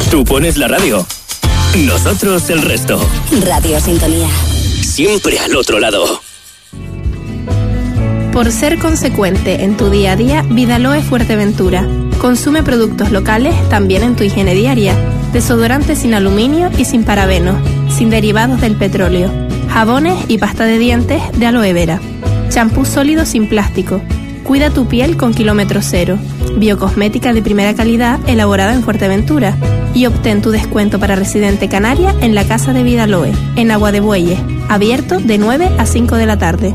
Tú pones la radio, nosotros el resto. Radio Sintonía. Siempre al otro lado. Por ser consecuente en tu día a día, Vidaloe Fuerteventura. Consume productos locales también en tu higiene diaria. Desodorantes sin aluminio y sin parabenos, sin derivados del petróleo. Jabones y pasta de dientes de aloe vera. Champú sólido sin plástico. Cuida tu piel con kilómetro cero. Biocosmética de primera calidad elaborada en Fuerteventura. Y obtén tu descuento para residente canaria en la Casa de Vidaloe, en Agua de Bueyes. Abierto de 9 a 5 de la tarde.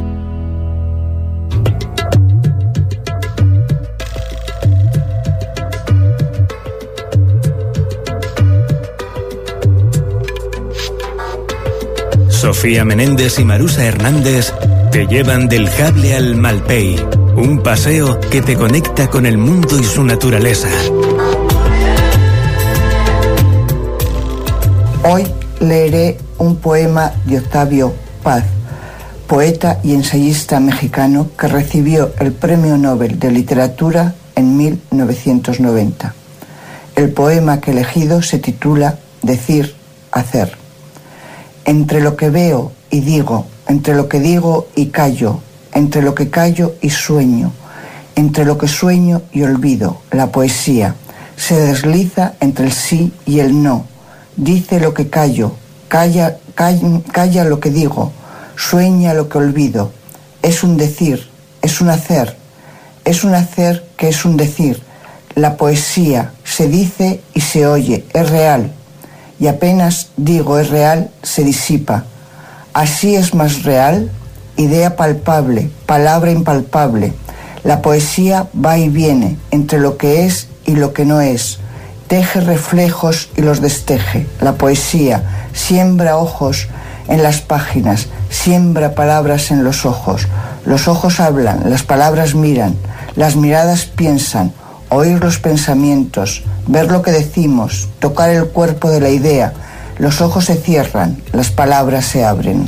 Sofía Menéndez y Marusa Hernández te llevan del Jable al Malpey, un paseo que te conecta con el mundo y su naturaleza. Hoy leeré un poema de Octavio Paz, poeta y ensayista mexicano que recibió el Premio Nobel de Literatura en 1990. El poema que he elegido se titula Decir, hacer. Entre lo que veo y digo, entre lo que digo y callo, entre lo que callo y sueño, entre lo que sueño y olvido, la poesía se desliza entre el sí y el no. Dice lo que callo, calla lo que digo, sueña lo que olvido. Es un decir, es un hacer que es un decir. La poesía se dice y se oye, es real. Y apenas digo es real, se disipa. Así es más real, idea palpable, palabra impalpable. La poesía va y viene entre lo que es y lo que no es. Teje reflejos y los desteje. La poesía siembra ojos en las páginas, siembra palabras en los ojos. Los ojos hablan, las palabras miran, las miradas piensan. Oír los pensamientos, ver lo que decimos, tocar el cuerpo de la idea. Los ojos se cierran, las palabras se abren.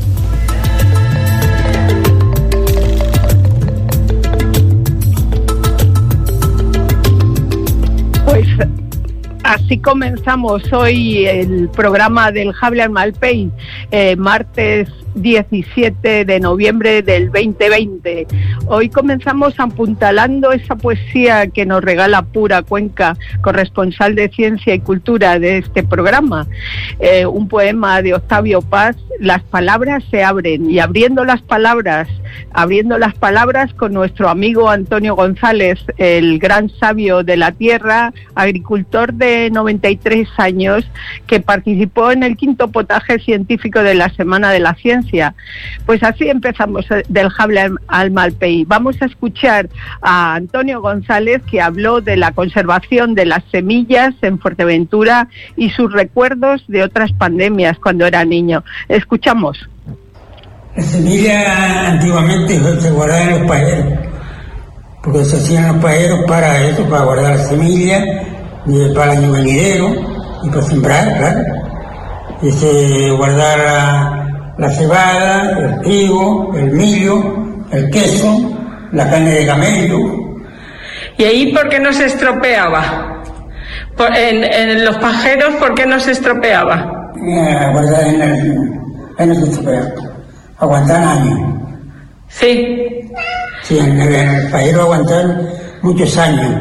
Pues así comenzamos hoy el programa del Jable al Malpey, martes 17 de noviembre del 2020. Hoy comenzamos apuntalando esa poesía que nos regala Pura Cuenca, corresponsal de Ciencia y Cultura de este programa. Un poema de Octavio Paz, Las palabras se abren, y abriendo las palabras con nuestro amigo Antonio González, el gran sabio de la tierra, agricultor de 93 años, que participó en el 5º potaje científico de la Semana de la Ciencia. Pues así empezamos del Jable al Malpey. Vamos a escuchar a Antonio González, que habló de la conservación de las semillas en Fuerteventura y sus recuerdos de otras pandemias cuando era niño. Escuchamos. Las semillas antiguamente se guardaban en los pajeros, porque se hacían los pajeros para eso, para guardar las semillas, para el año venidero y para sembrar, claro. Y se guardaba la cebada, el trigo, el millo, el queso, la carne de camello. ¿Y ahí por qué no se estropeaba? En los pajeros, ¿por qué no se estropeaba? Guardar no se estropeaba. Aguantaban años. Sí. Sí, en el pajero aguantaban muchos años,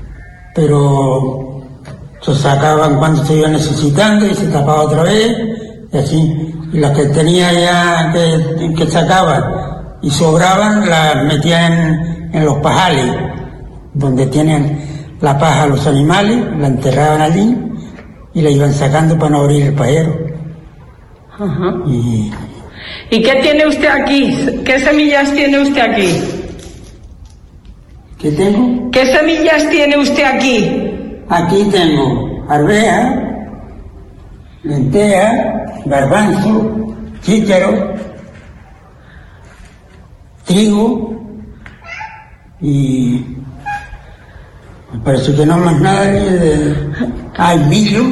pero se sacaban cuando se iba necesitando y se tapaba otra vez, y así. Y las que tenía ya que sacaban y sobraban, las metían en los pajales, donde tienen la paja los animales, la enterraban allí y la iban sacando para no abrir el pajero. Ajá. ¿Y qué tiene usted aquí? ¿Qué semillas tiene usted aquí? ¿Qué tengo? ¿Qué semillas tiene usted aquí? Aquí tengo arveja, lenteja, garbanzo, chícharo, trigo y me parece que no más nada el millo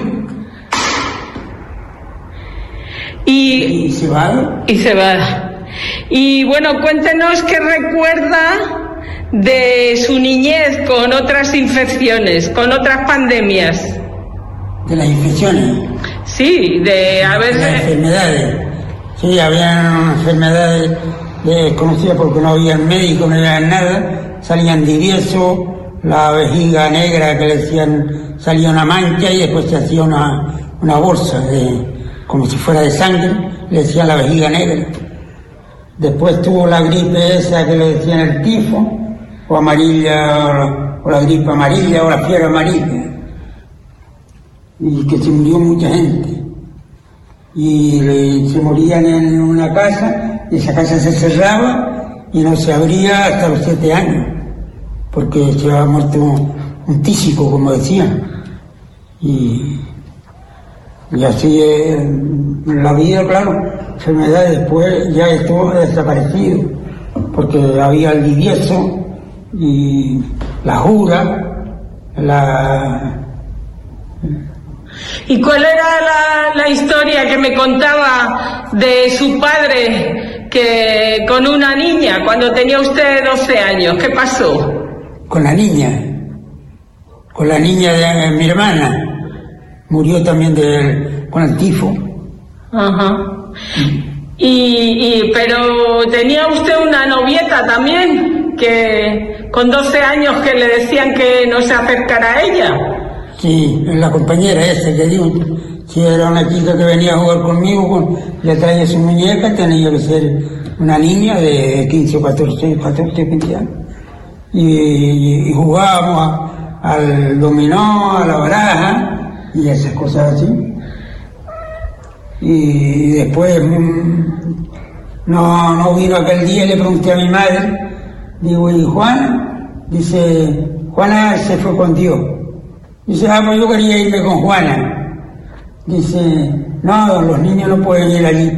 y cebada. Y cebada. Y bueno, cuéntenos qué recuerda de su niñez con otras infecciones, con otras pandemias. de las infecciones. Sí, de las enfermedades. Sí, había enfermedades desconocidas porque no había médico, no había nada. Salían diviesos, la vejiga negra que le decían, salía una mancha y después se hacía una bolsa como si fuera de sangre, le decían la vejiga negra. Después tuvo la gripe esa que le decían el tifo, o amarilla, o la gripe amarilla, o la fiebre amarilla, y que se murió mucha gente. Y se morían en una casa, y esa casa se cerraba y no se abría hasta los 7 años, porque se había muerto un tísico, como decían. Y así la vida, claro, enfermedad después ya estuvo desaparecido, porque había el divieso y la jura, ¿Y cuál era la historia que me contaba de su padre que con una niña, cuando tenía usted 12 años? ¿Qué pasó? Con la niña de mi hermana. Murió también con el tifo. Ajá. Pero tenía usted una novieta también, que con 12 años que le decían que no se acercara a ella. Sí, la compañera esa que digo, si era una chica que venía a jugar conmigo, le traía su muñeca, tenía que ser una niña de 15 o 14, 15 años. Y jugábamos al dominó, a la baraja, y esas cosas así. Y después no vino aquel día, le pregunté a mi madre, digo, ¿y Juana? Dice, Juana se fue con Dios. Dice, pues yo quería irme con Juana. Dice, no, los niños no pueden ir allí.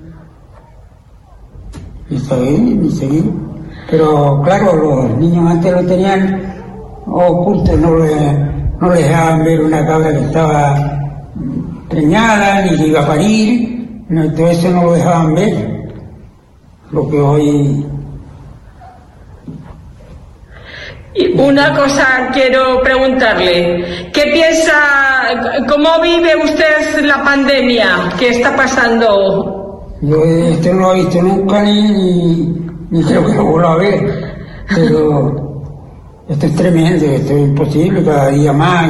Y está bien, y seguí. Pero claro, los niños antes lo tenían ocultos, no les dejaban ver una cabra que estaba preñada, ni que iba a parir, no, todo eso no lo dejaban ver. Lo que hoy... Y una cosa quiero preguntarle, ¿qué piensa, cómo vive usted la pandemia que está pasando? Yo esto no lo he visto nunca ni creo que lo vuelva a ver, pero esto es tremendo, esto es imposible, cada día más,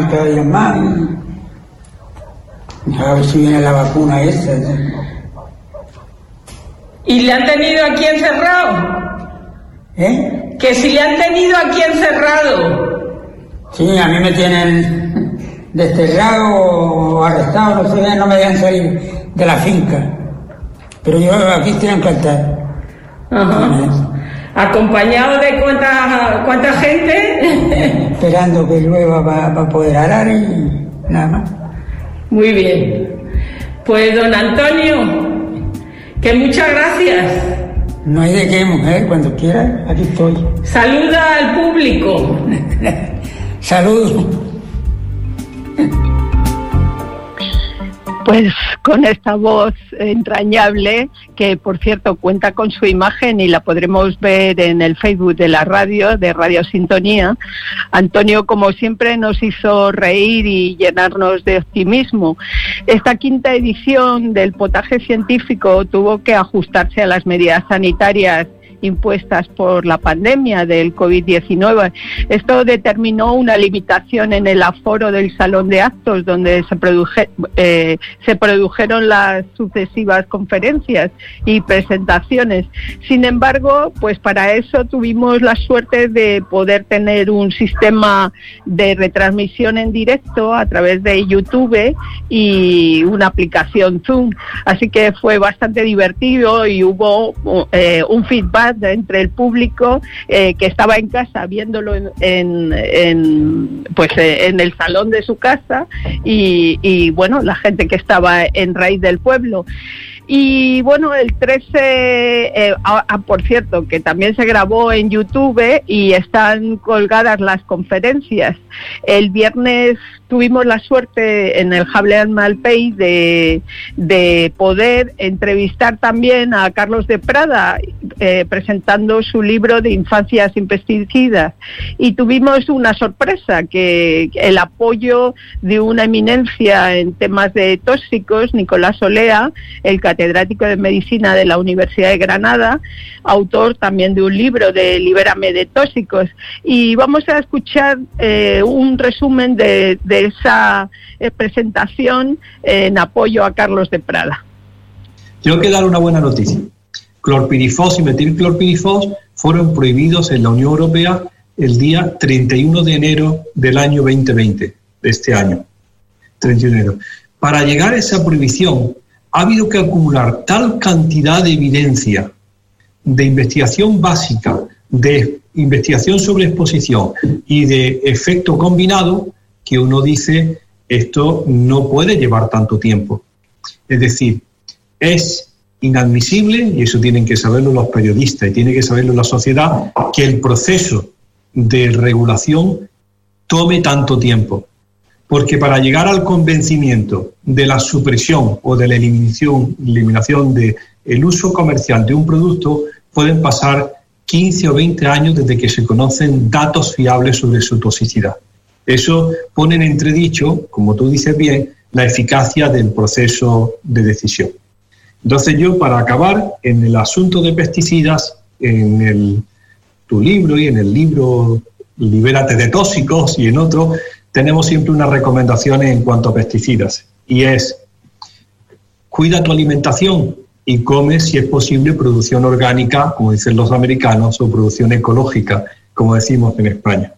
y a ver si viene la vacuna esa. ¿Y le han tenido aquí encerrado? Que si le han tenido aquí encerrado. Sí, a mí me tienen desterrado o arrestado, no sé, no me dejan salir de la finca. Pero yo aquí estoy encantado. Ajá. ¿Acompañado de cuánta gente? Esperando que llueva para poder arar y nada más. Muy bien. Pues don Antonio, que muchas gracias. No hay de qué, mujer, cuando quiera, aquí estoy. Saluda al público. Saludos. Pues con esta voz entrañable, que por cierto cuenta con su imagen y la podremos ver en el Facebook de la radio, de Radio Sintonía, Antonio, como siempre, nos hizo reír y llenarnos de optimismo. Esta quinta edición del Potaje Científico tuvo que ajustarse a las medidas sanitarias impuestas por la pandemia del COVID-19. Esto determinó una limitación en el aforo del salón de actos donde se produjeron las sucesivas conferencias y presentaciones. Sin embargo, pues para eso tuvimos la suerte de poder tener un sistema de retransmisión en directo a través de YouTube y una aplicación Zoom. Así que fue bastante divertido y hubo un feedback entre el público que estaba en casa viéndolo en el salón de su casa y bueno, la gente que estaba en Raíz del Pueblo. Y bueno, el 13, por cierto, que también se grabó en YouTube y están colgadas las conferencias. El viernes tuvimos la suerte en el Hable and Malpey de poder entrevistar también a Carlos de Prada, presentando su libro de Infancia sin pesticidas. Y tuvimos una sorpresa, que el apoyo de una eminencia en temas de tóxicos, Nicolás Olea, el catedrático de Medicina de la Universidad de Granada, autor también de un libro de Libérame de tóxicos. Y vamos a escuchar un resumen de esa presentación en apoyo a Carlos de Prada. Tengo que dar una buena noticia. Clorpirifos y metilclorpirifos fueron prohibidos en la Unión Europea el día 31 de enero del año 2020, de este año, 31 de enero. Para llegar a esa prohibición ha habido que acumular tal cantidad de evidencia, de investigación básica, de investigación sobre exposición y de efecto combinado, que uno dice, esto no puede llevar tanto tiempo. Es decir, es inadmisible, y eso tienen que saberlo los periodistas y tiene que saberlo la sociedad, que el proceso de regulación tome tanto tiempo. Porque para llegar al convencimiento de la supresión o de la eliminación del uso comercial de un producto, pueden pasar 15 o 20 años desde que se conocen datos fiables sobre su toxicidad. Eso pone en entredicho, como tú dices bien, la eficacia del proceso de decisión. Entonces yo, para acabar, en el asunto de pesticidas, en tu libro y en el libro Libérate de tóxicos y en otro, tenemos siempre unas recomendaciones en cuanto a pesticidas. Y es, cuida tu alimentación y come, si es posible, producción orgánica, como dicen los americanos, o producción ecológica, como decimos en España.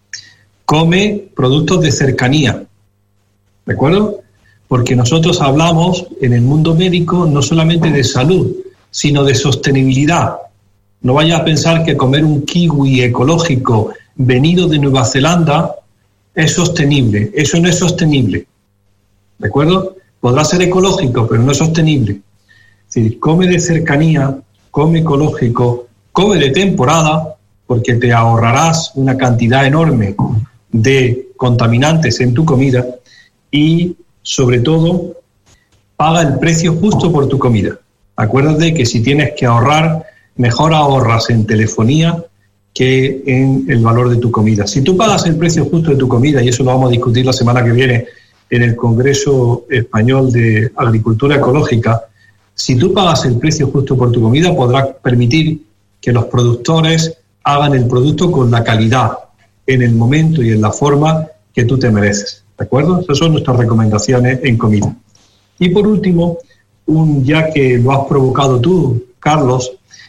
Come productos de cercanía, ¿de acuerdo? Porque nosotros hablamos en el mundo médico no solamente de salud, sino de sostenibilidad. No vayas a pensar que comer un kiwi ecológico venido de Nueva Zelanda es sostenible. Eso no es sostenible, ¿de acuerdo? Podrá ser ecológico, pero no es sostenible. Es decir, come de cercanía, come ecológico, come de temporada, porque te ahorrarás una cantidad enorme de contaminantes en tu comida y, sobre todo, paga el precio justo por tu comida. Acuérdate que si tienes que ahorrar, mejor ahorras en telefonía que en el valor de tu comida. Si tú pagas el precio justo de tu comida, y eso lo vamos a discutir la semana que viene en el Congreso Español de Agricultura Ecológica, si tú pagas el precio justo por tu comida, podrás permitir que los productores hagan el producto con la calidad, en el momento y en la forma que tú te mereces, ¿de acuerdo? Esas son nuestras recomendaciones en comida. Y por último, ya que lo has provocado tú, Carlos,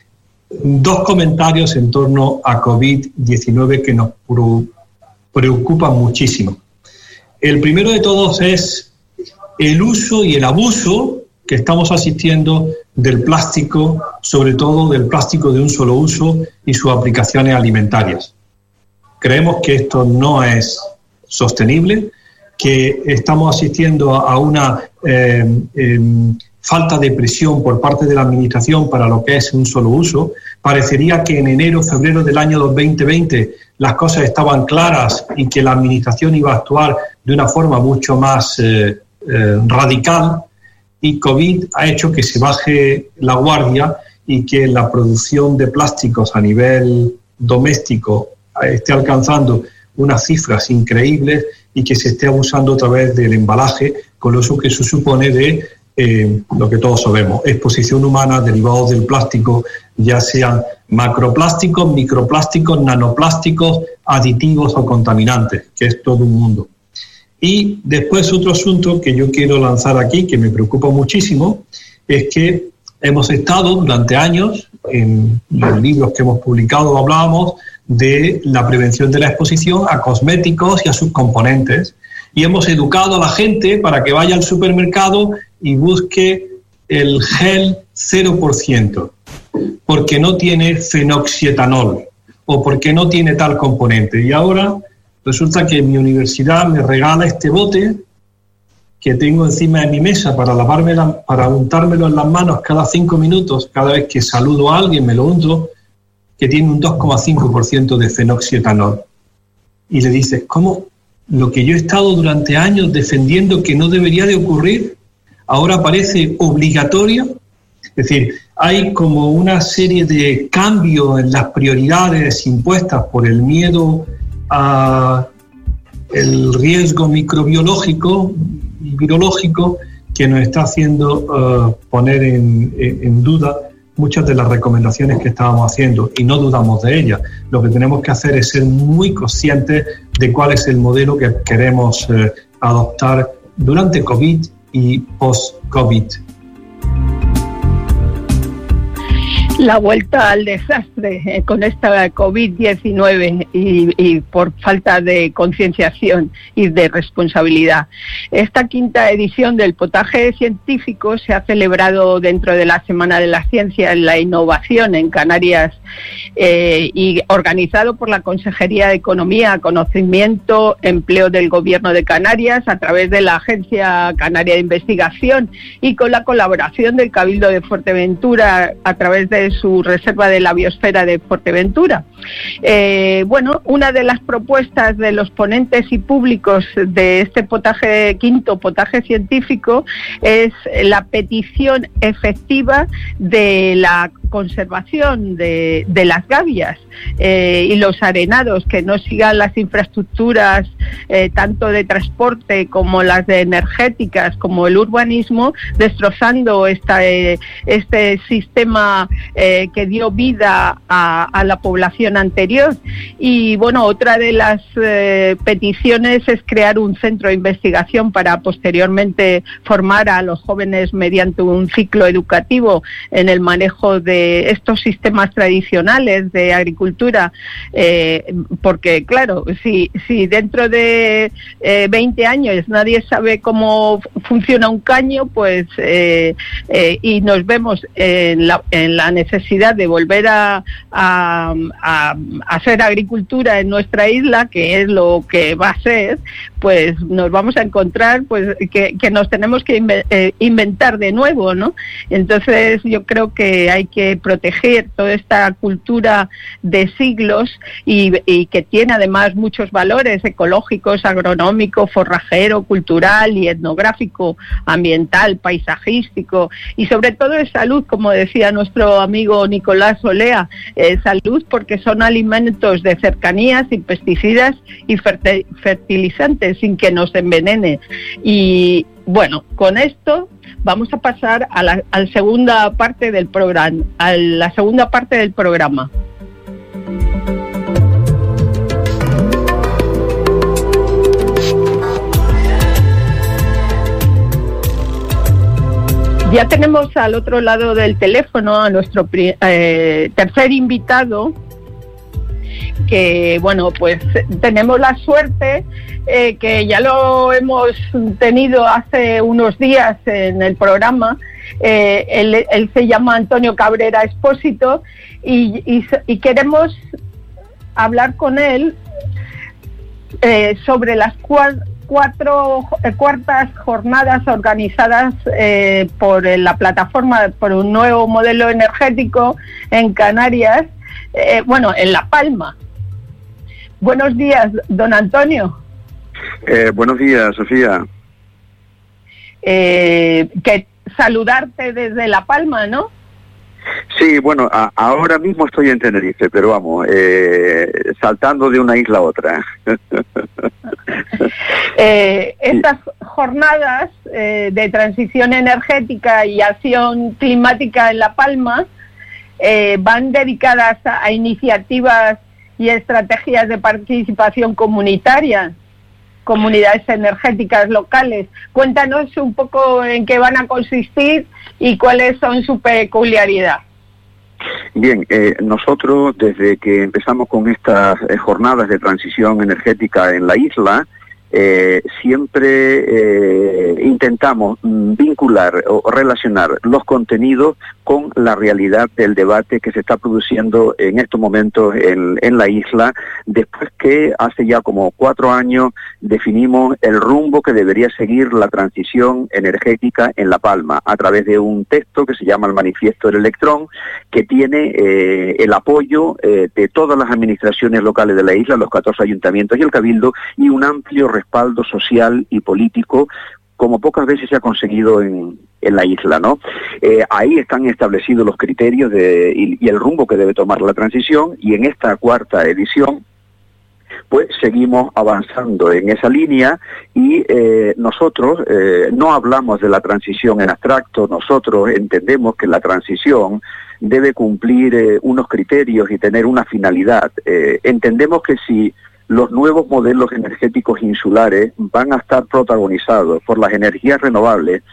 2 comentarios en torno a COVID-19 que nos preocupan muchísimo. El primero de todos es el uso y el abuso que estamos asistiendo del plástico, sobre todo del plástico de un solo uso y sus aplicaciones alimentarias. Creemos que esto no es sostenible, que estamos asistiendo a una falta de presión por parte de la Administración para lo que es un solo uso. Parecería que en enero, febrero del año 2020 las cosas estaban claras y que la Administración iba a actuar de una forma mucho más radical, y COVID ha hecho que se baje la guardia y que la producción de plásticos a nivel doméstico esté alcanzando unas cifras increíbles y que se esté abusando otra vez del embalaje, con eso que se supone de lo que todos sabemos, exposición humana, derivados del plástico, ya sean macroplásticos, microplásticos, nanoplásticos, aditivos o contaminantes, que es todo un mundo. Y después otro asunto que yo quiero lanzar aquí, que me preocupa muchísimo, es que hemos estado durante años, en los libros que hemos publicado hablábamos de la prevención de la exposición a cosméticos y a sus componentes, y hemos educado a la gente para que vaya al supermercado y busque el gel 0%, porque no tiene fenoxietanol o porque no tiene tal componente. Y ahora resulta que mi universidad me regala este bote que tengo encima de mi mesa para untármelo en las manos cada 5 minutos, cada vez que saludo a alguien me lo unto, que tiene un 2,5% de fenoxietanol. Y le dices, ¿cómo lo que yo he estado durante años defendiendo que no debería de ocurrir, ahora parece obligatorio? Es decir, hay como una serie de cambios en las prioridades impuestas por el miedo a el riesgo microbiológico y virológico que nos está haciendo poner en duda muchas de las recomendaciones que estábamos haciendo, y no dudamos de ellas. Lo que tenemos que hacer es ser muy conscientes de cuál es el modelo que queremos adoptar durante COVID y post-COVID. La vuelta al desastre con esta COVID-19 y por falta de concienciación y de responsabilidad. Esta 5ª edición del Potaje Científico se ha celebrado dentro de la Semana de la Ciencia y la Innovación en Canarias y organizado por la Consejería de Economía, Conocimiento, Empleo del Gobierno de Canarias a través de la Agencia Canaria de Investigación y con la colaboración del Cabildo de Fuerteventura a través de su reserva de la biosfera de Fuerteventura. Una de las propuestas de los ponentes y públicos de este 5º Potaje Científico es la petición efectiva de la conservación de las gavias y los arenados, que no sigan las infraestructuras tanto de transporte como las de energéticas como el urbanismo, destrozando este sistema que dio vida a la población anterior. Y bueno, otra de las peticiones es crear un centro de investigación para posteriormente formar a los jóvenes mediante un ciclo educativo en el manejo de estos sistemas tradicionales de agricultura, porque claro, si dentro de 20 años nadie sabe cómo funciona un caño, pues y nos vemos en la necesidad de volver a hacer agricultura en nuestra isla, que es lo que va a ser, pues nos vamos a encontrar pues que nos tenemos que inventar de nuevo, ¿no? Entonces yo creo que hay que proteger toda esta cultura de siglos y que tiene además muchos valores ecológicos, agronómico, forrajero, cultural y etnográfico, ambiental, paisajístico y sobre todo de salud, como decía nuestro amigo Nicolás Olea, salud porque son alimentos de cercanía, sin pesticidas y fertilizantes, sin que nos envenene. Y bueno, con esto vamos a pasar a la segunda parte del programa, Ya tenemos al otro lado del teléfono a nuestro tercer invitado, que bueno, pues tenemos la suerte que ya lo hemos tenido hace unos días en el programa. Él se llama Antonio Cabrera Expósito y queremos hablar con él sobre las cuartas jornadas organizadas por la plataforma por un nuevo modelo energético en Canarias, en La Palma. Buenos días, don Antonio. Buenos días, Sofía. Que saludarte desde La Palma, ¿no? Sí, bueno, ahora mismo estoy en Tenerife, pero vamos, saltando de una isla a otra. Estas jornadas de transición energética y acción climática en La Palma van dedicadas a iniciativas y estrategias de participación comunitaria, comunidades energéticas locales. Cuéntanos un poco en qué van a consistir y cuáles son su peculiaridad. Bien, nosotros desde que empezamos con estas jornadas de transición energética en la isla, siempre intentamos vincular o relacionar los contenidos con la realidad del debate que se está produciendo en estos momentos en la isla, después que hace ya como 4 años definimos el rumbo que debería seguir la transición energética en La Palma, a través de un texto que se llama el Manifiesto del Electrón, que tiene el apoyo de todas las administraciones locales de la isla, los 14 ayuntamientos y el Cabildo, y un amplio respaldo social y político, como pocas veces se ha conseguido en la isla, ¿no? Ahí están establecidos los criterios y el rumbo que debe tomar la transición, y en esta 4ª edición pues seguimos avanzando en esa línea, y nosotros no hablamos de la transición en abstracto. Nosotros entendemos que la transición debe cumplir unos criterios y tener una finalidad. Entendemos que si los nuevos modelos energéticos insulares van a estar protagonizados por las energías renovables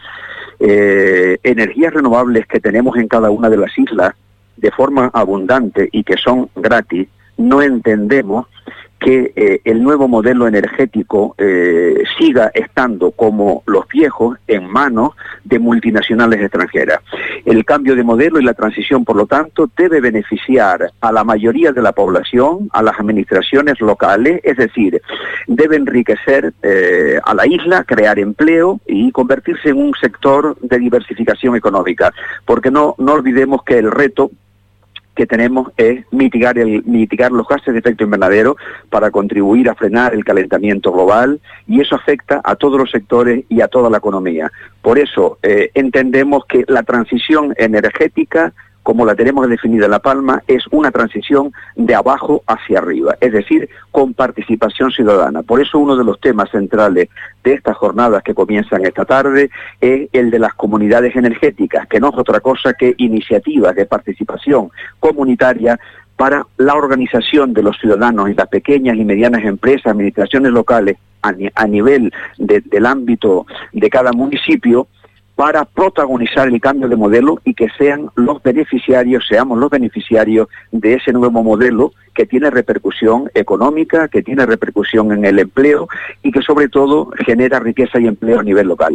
que tenemos en cada una de las islas de forma abundante y que son gratis, no entendemos que el nuevo modelo energético siga estando como los viejos en manos de multinacionales extranjeras. El cambio de modelo y la transición, por lo tanto, debe beneficiar a la mayoría de la población, a las administraciones locales, es decir, debe enriquecer a la isla, crear empleo y convertirse en un sector de diversificación económica, porque no olvidemos que el reto que tenemos es mitigar los gases de efecto invernadero para contribuir a frenar el calentamiento global, y eso afecta a todos los sectores y a toda la economía. Por eso entendemos que la transición energética, como la tenemos definida en La Palma, es una transición de abajo hacia arriba, es decir, con participación ciudadana. Por eso uno de los temas centrales de estas jornadas que comienzan esta tarde es el de las comunidades energéticas, que no es otra cosa que iniciativas de participación comunitaria para la organización de los ciudadanos y las pequeñas y medianas empresas, administraciones locales a nivel del ámbito de cada municipio, para protagonizar el cambio de modelo y que seamos los beneficiarios de ese nuevo modelo que tiene repercusión económica, que tiene repercusión en el empleo y que sobre todo genera riqueza y empleo a nivel local.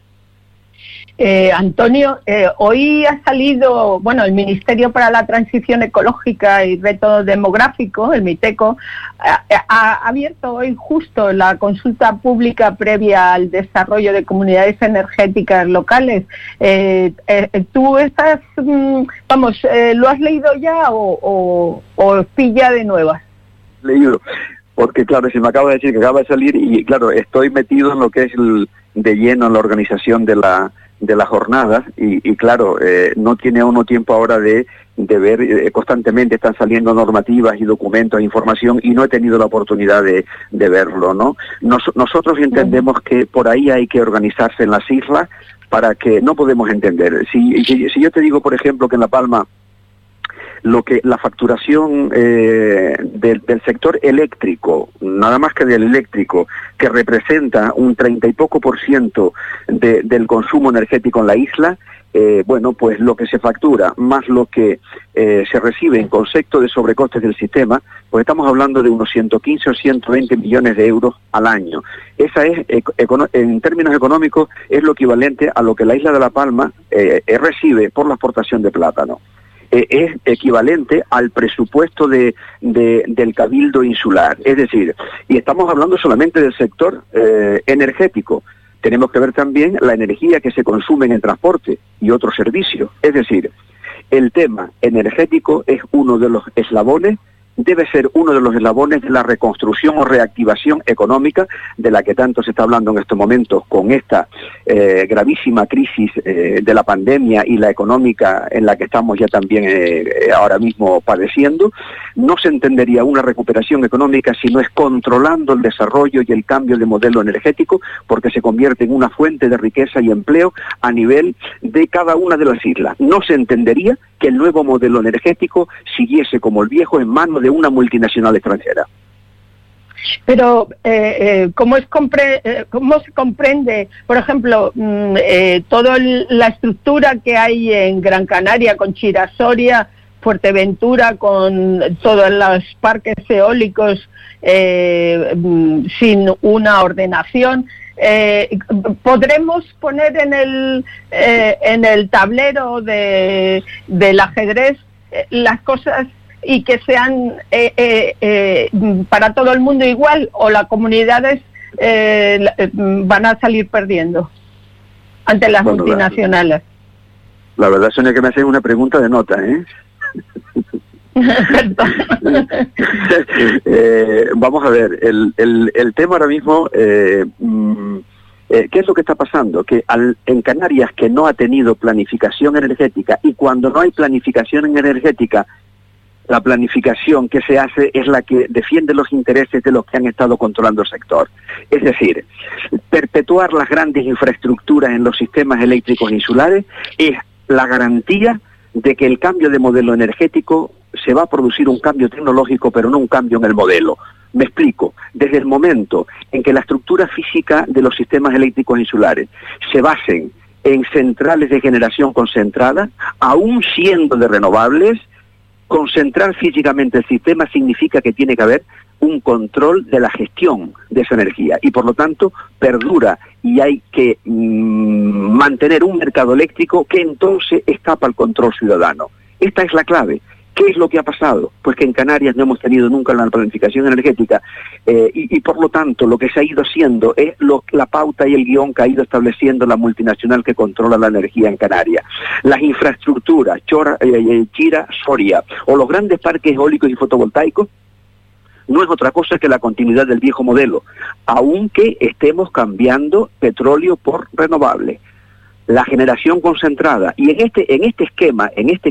Antonio, hoy ha salido, el Ministerio para la Transición Ecológica y Reto Demográfico, el MITECO, ha abierto hoy justo la consulta pública previa al desarrollo de comunidades energéticas locales. ¿Tú estás, lo has leído ya o pilla de nuevas? Leído, porque claro, se me acaba de decir que acaba de salir y claro, estoy metido en lo que es de lleno en la organización de las jornadas y claro, no tiene uno tiempo ahora de ver, constantemente están saliendo normativas y documentos, información, y no he tenido la oportunidad de verlo, ¿no? Nosotros entendemos que por ahí hay que organizarse en las islas para que no podemos entender. Si yo te digo, por ejemplo, que en La Palma la facturación del sector eléctrico, nada más que del eléctrico, que representa un 30 y poco % del consumo energético en la isla, pues lo que se factura más lo que se recibe en concepto de sobrecostes del sistema, pues estamos hablando de unos 115 o 120 millones de euros al año. Esa es, en términos económicos, es lo equivalente a lo que la isla de La Palma recibe por la exportación de plátano. Es equivalente al presupuesto del Cabildo Insular. Es decir, y estamos hablando solamente del sector energético. Tenemos que ver también la energía que se consume en el transporte y otros servicios. Es decir, el tema energético es uno de los eslabones, debe ser uno de los eslabones de la reconstrucción o reactivación económica de la que tanto se está hablando en estos momentos con esta gravísima crisis de la pandemia y la económica en la que estamos ya también ahora mismo padeciendo. No se entendería una recuperación económica si no es controlando el desarrollo y el cambio de modelo energético, porque se convierte en una fuente de riqueza y empleo a nivel de cada una de las islas. No se entendería que el nuevo modelo energético siguiese como el viejo en manos de una multinacional extranjera. Pero, ¿cómo se comprende, por ejemplo, toda la estructura que hay en Gran Canaria con Chira Soria, Fuerteventura con todos los parques eólicos sin una ordenación. ¿Podremos poner en el tablero del ajedrez las cosas y que sean para todo el mundo igual, o las comunidades van a salir perdiendo ante las multinacionales? La verdad, Sonia, que me haces una pregunta de nota, ¿eh? Vamos a ver, el tema ahora mismo, ¿qué es lo que está pasando? Que en Canarias, que no ha tenido planificación energética, y cuando no hay planificación energética, la planificación que se hace es la que defiende los intereses de los que han estado controlando el sector. Es decir, perpetuar las grandes infraestructuras en los sistemas eléctricos insulares es la garantía de que el cambio de modelo energético se va a producir un cambio tecnológico, pero no un cambio en el modelo. Me explico. Desde el momento en que la estructura física de los sistemas eléctricos insulares se basen en centrales de generación concentrada, aún siendo de renovables, concentrar físicamente el sistema significa que tiene que haber un control de la gestión de esa energía y por lo tanto perdura, y hay que mantener un mercado eléctrico que entonces escapa al control ciudadano. Esta es la clave. ¿Qué es lo que ha pasado? Pues que en Canarias no hemos tenido nunca la planificación energética y por lo tanto lo que se ha ido haciendo es la pauta y el guión que ha ido estableciendo la multinacional que controla la energía en Canarias. Las infraestructuras, Chira, Soria, o los grandes parques eólicos y fotovoltaicos, no es otra cosa que la continuidad del viejo modelo, aunque estemos cambiando petróleo por renovable. La generación concentrada, y en este esquema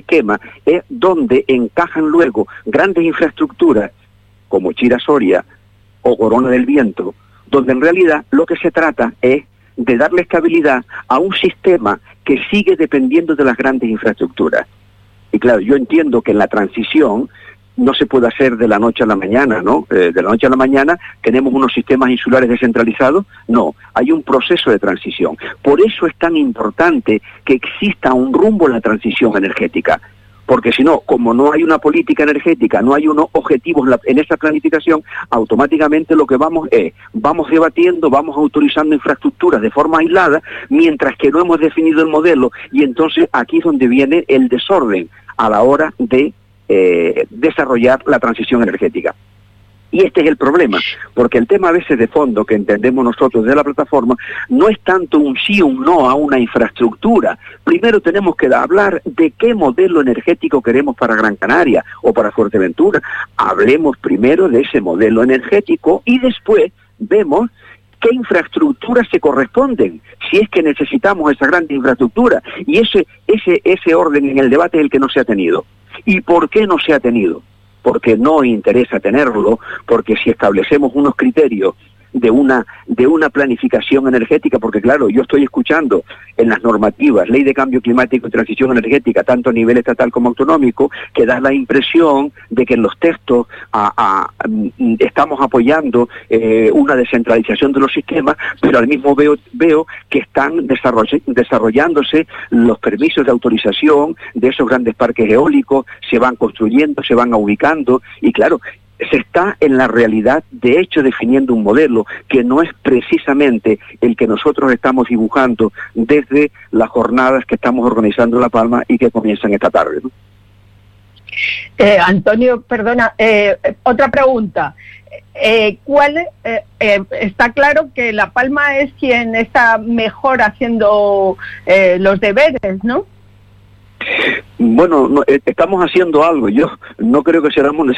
es donde encajan luego grandes infraestructuras como Chira Soria o Corona del Viento, donde en realidad lo que se trata es de darle estabilidad a un sistema que sigue dependiendo de las grandes infraestructuras. Y claro, yo entiendo que en la transición no se puede hacer de la noche a la mañana, ¿no? De la noche a la mañana tenemos unos sistemas insulares descentralizados. No, hay un proceso de transición. Por eso es tan importante que exista un rumbo en la transición energética. Porque si no, como no hay una política energética, no hay unos objetivos en esa planificación, automáticamente lo que vamos debatiendo, vamos autorizando infraestructuras de forma aislada, mientras que no hemos definido el modelo, y entonces aquí es donde viene el desorden a la hora de desarrollar la transición energética. Y este es el problema, porque el tema a veces de fondo que entendemos nosotros de la plataforma no es tanto un sí o un no a una infraestructura. Primero tenemos que hablar de qué modelo energético queremos para Gran Canaria o para Fuerteventura. Hablemos primero de ese modelo energético y después vemos qué infraestructuras se corresponden, si es que necesitamos esa gran infraestructura. Y ese orden en el debate es el que no se ha tenido. ¿Y por qué no se ha tenido? Porque no interesa tenerlo, porque si establecemos unos criterios de una planificación energética, porque claro, yo estoy escuchando en las normativas, Ley de Cambio Climático y Transición Energética, tanto a nivel estatal como autonómico, que da la impresión de que en los textos estamos apoyando una descentralización de los sistemas, pero al mismo veo que están desarrollándose los permisos de autorización de esos grandes parques eólicos, se van construyendo, se van ubicando, y claro, se está en la realidad, de hecho, definiendo un modelo que no es precisamente el que nosotros estamos dibujando desde las jornadas que estamos organizando en La Palma y que comienzan esta tarde, ¿no? Antonio, perdona, otra pregunta. Está claro que La Palma es quien está mejor haciendo los deberes, ¿no? Bueno, estamos haciendo algo. Yo no creo que seamos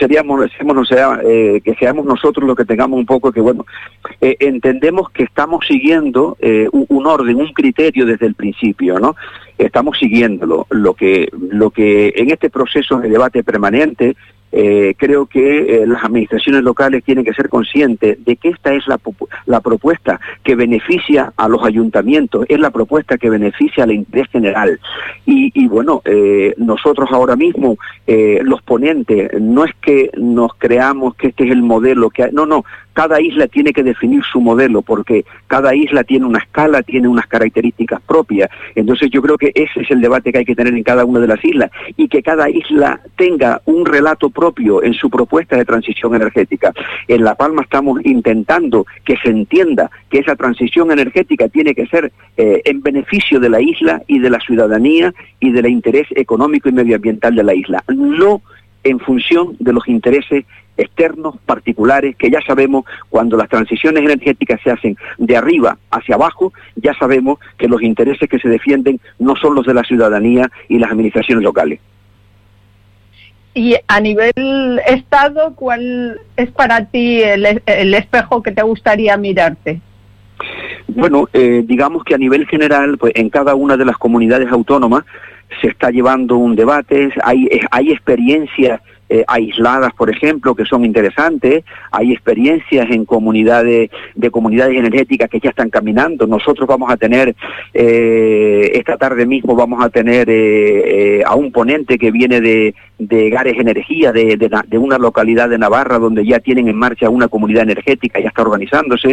nosotros los que tengamos un poco que, bueno, entendemos que estamos siguiendo un orden, un criterio desde el principio, ¿no? Estamos siguiéndolo. Lo que en este proceso de debate permanente creo que las administraciones locales tienen que ser conscientes de que esta es la propuesta que beneficia a los ayuntamientos, es la propuesta que beneficia al interés general. Y bueno, nosotros ahora mismo, los ponentes, no es que nos creamos que este es el modelo que hay, no, cada isla tiene que definir su modelo, porque cada isla tiene una escala, tiene unas características propias. Entonces yo creo que ese es el debate que hay que tener en cada una de las islas, y que cada isla tenga un relato propio en su propuesta de transición energética. En La Palma estamos intentando que se entienda que esa transición energética tiene que ser en beneficio de la isla y de la ciudadanía y del interés económico y medioambiental de la isla, no en función de los intereses externos, particulares, que ya sabemos, cuando las transiciones energéticas se hacen de arriba hacia abajo, ya sabemos que los intereses que se defienden no son los de la ciudadanía y las administraciones locales. Y a nivel Estado, ¿cuál es para ti el espejo que te gustaría mirarte? Bueno, digamos que a nivel general, pues en cada una de las comunidades autónomas se está llevando un debate, hay experiencias aisladas, por ejemplo, que son interesantes, hay experiencias en comunidades energéticas que ya están caminando. Nosotros vamos a tener, esta tarde mismo vamos a tener a un ponente que viene de Gares Energía, de una localidad de Navarra, donde ya tienen en marcha una comunidad energética, ya está organizándose.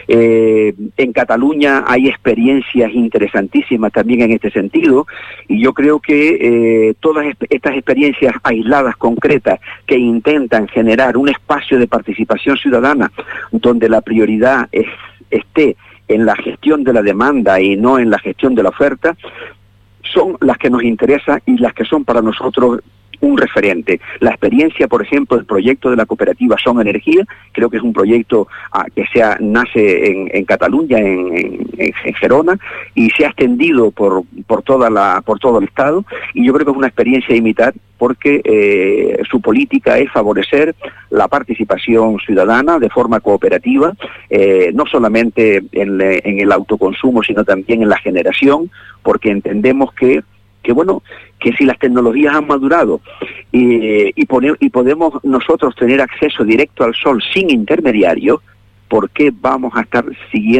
En Cataluña hay experiencias interesantísimas también en este sentido, y yo creo que todas estas experiencias aisladas, concretas, que intentan generar un espacio de participación ciudadana donde la prioridad esté en la gestión de la demanda y no en la gestión de la oferta, son las que nos interesan y las que son para nosotros un referente. La experiencia, por ejemplo, del proyecto de la cooperativa Son Energía, creo que es un proyecto que nace en Cataluña, en Gerona, y se ha extendido por todo el Estado, y yo creo que es una experiencia a imitar, porque su política es favorecer la participación ciudadana de forma cooperativa, no solamente en el autoconsumo, sino también en la generación, porque entendemos que si las tecnologías han madurado y podemos nosotros tener acceso directo al sol sin intermediarios, ¿por qué vamos a estar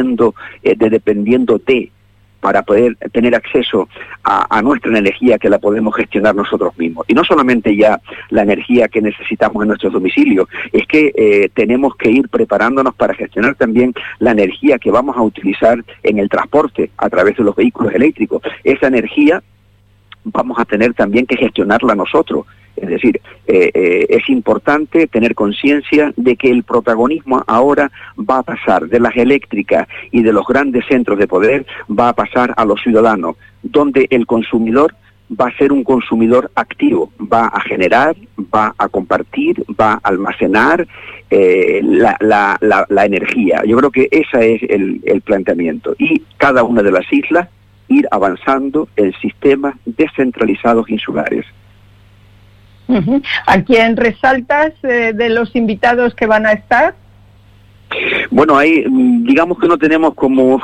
dependiendo para poder tener acceso a nuestra energía, que la podemos gestionar nosotros mismos? Y no solamente ya la energía que necesitamos en nuestros domicilios, es que tenemos que ir preparándonos para gestionar también la energía que vamos a utilizar en el transporte a través de los vehículos eléctricos. Esa energía vamos a tener también que gestionarla nosotros. Es decir, es importante tener conciencia de que el protagonismo ahora va a pasar de las eléctricas y de los grandes centros de poder, va a pasar a los ciudadanos, donde el consumidor va a ser un consumidor activo, va a generar, va a compartir, va a almacenar la energía. Yo creo que ese es el planteamiento. Y cada una de las islas ir avanzando en sistemas descentralizados insulares. ¿A quién resaltas de los invitados que van a estar? Bueno, ahí digamos que no tenemos como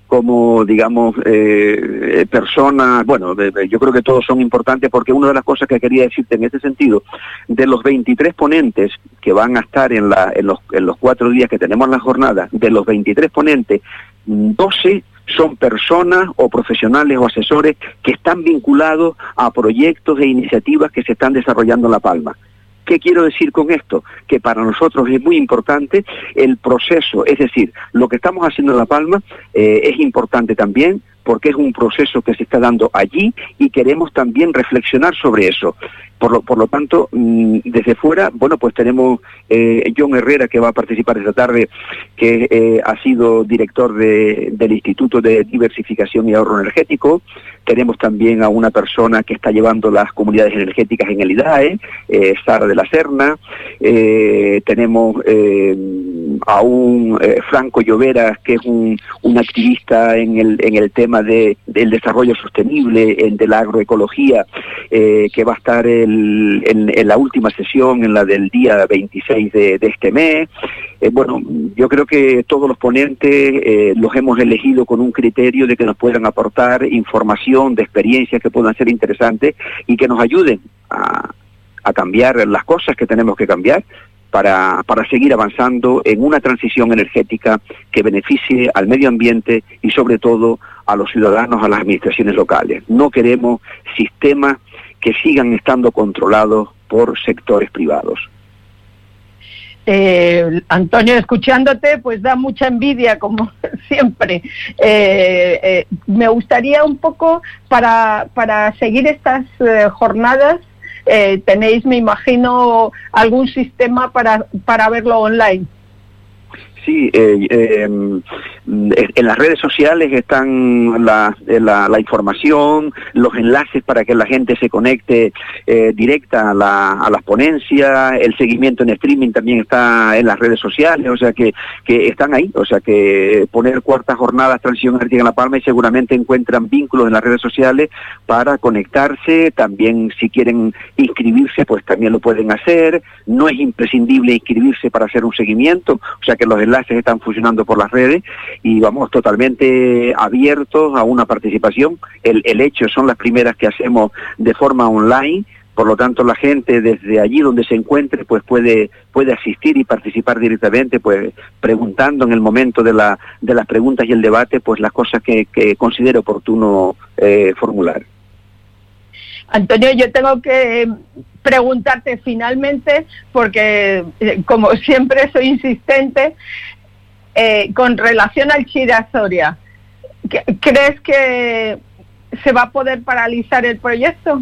personas, yo creo que todos son importantes, porque una de las cosas que quería decirte en este sentido, de los 23 ponentes que van a estar en los 4 días que tenemos la jornada, de los 23 ponentes, 12 son personas o profesionales o asesores que están vinculados a proyectos e iniciativas que se están desarrollando en La Palma. ¿Qué quiero decir con esto? Que para nosotros es muy importante el proceso, es decir, lo que estamos haciendo en La Palma es importante también, porque es un proceso que se está dando allí y queremos también reflexionar sobre eso. Por lo tanto, desde fuera, pues tenemos John Herrera, que va a participar esta tarde, que ha sido director del Instituto de Diversificación y Ahorro Energético. Tenemos también a una persona que está llevando las comunidades energéticas en el IDAE, Sara de la Serna. Tenemos a un Franco Llovera, que es un activista en el tema del desarrollo sostenible, de la agroecología, que va a estar en la última sesión, en la del día 26 de este mes. Yo creo que todos los ponentes los hemos elegido con un criterio de que nos puedan aportar información de experiencias que puedan ser interesantes y que nos ayuden a a cambiar las cosas que tenemos que cambiar para seguir avanzando en una transición energética que beneficie al medio ambiente y sobre todo a los ciudadanos, a las administraciones locales. No queremos sistemas que sigan estando controlados por sectores privados. Antonio, escuchándote, pues da mucha envidia, como siempre. Me gustaría un poco, para seguir estas jornadas, tenéis, me imagino, algún sistema para verlo online. Sí, en las redes sociales están la información, los enlaces para que la gente se conecte directa a las ponencias, el seguimiento en streaming también está en las redes sociales, o sea que están ahí, o sea que poner cuartas jornadas Transición Energética en La Palma y seguramente encuentran vínculos en las redes sociales para conectarse. También si quieren inscribirse, pues también lo pueden hacer. No es imprescindible inscribirse para hacer un seguimiento, o sea que los enlaces están funcionando por las redes y vamos totalmente abiertos a una participación. El hecho son las primeras que hacemos de forma online, por lo tanto la gente desde allí donde se encuentre pues puede asistir y participar directamente, pues preguntando en el momento de las preguntas y el debate pues las cosas que considere oportuno formular. Antonio, yo tengo que preguntarte finalmente, porque como siempre soy insistente, con relación al Chira-Soria, ¿crees que se va a poder paralizar el proyecto?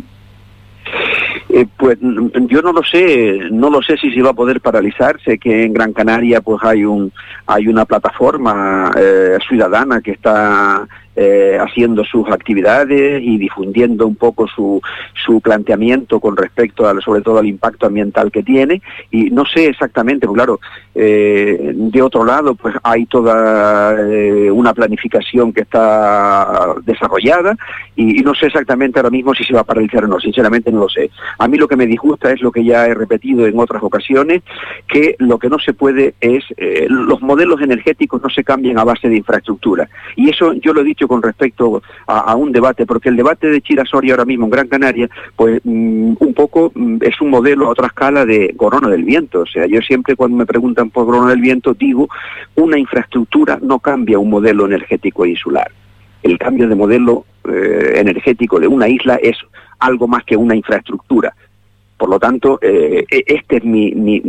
Pues yo no lo sé si se va a poder paralizar. Sé que en Gran Canaria pues hay una plataforma ciudadana que está haciendo sus actividades y difundiendo un poco su planteamiento con respecto sobre todo al impacto ambiental que tiene, y no sé exactamente, pues claro, de otro lado pues hay toda una planificación que está desarrollada y no sé exactamente ahora mismo si se va a paralizar o no, sinceramente no lo sé. A mí lo que me disgusta es lo que ya he repetido en otras ocasiones, que lo que no se puede es, los modelos energéticos no se cambian a base de infraestructura, y eso yo lo he dicho con respecto a un debate, porque el debate de Chira-Soria ahora mismo en Gran Canaria, pues un poco es un modelo a otra escala de Corona del Viento. O sea, yo siempre cuando me preguntan por Corona del Viento digo, una infraestructura no cambia un modelo energético insular. El cambio de modelo energético de una isla es algo más que una infraestructura. Por lo tanto, este es mi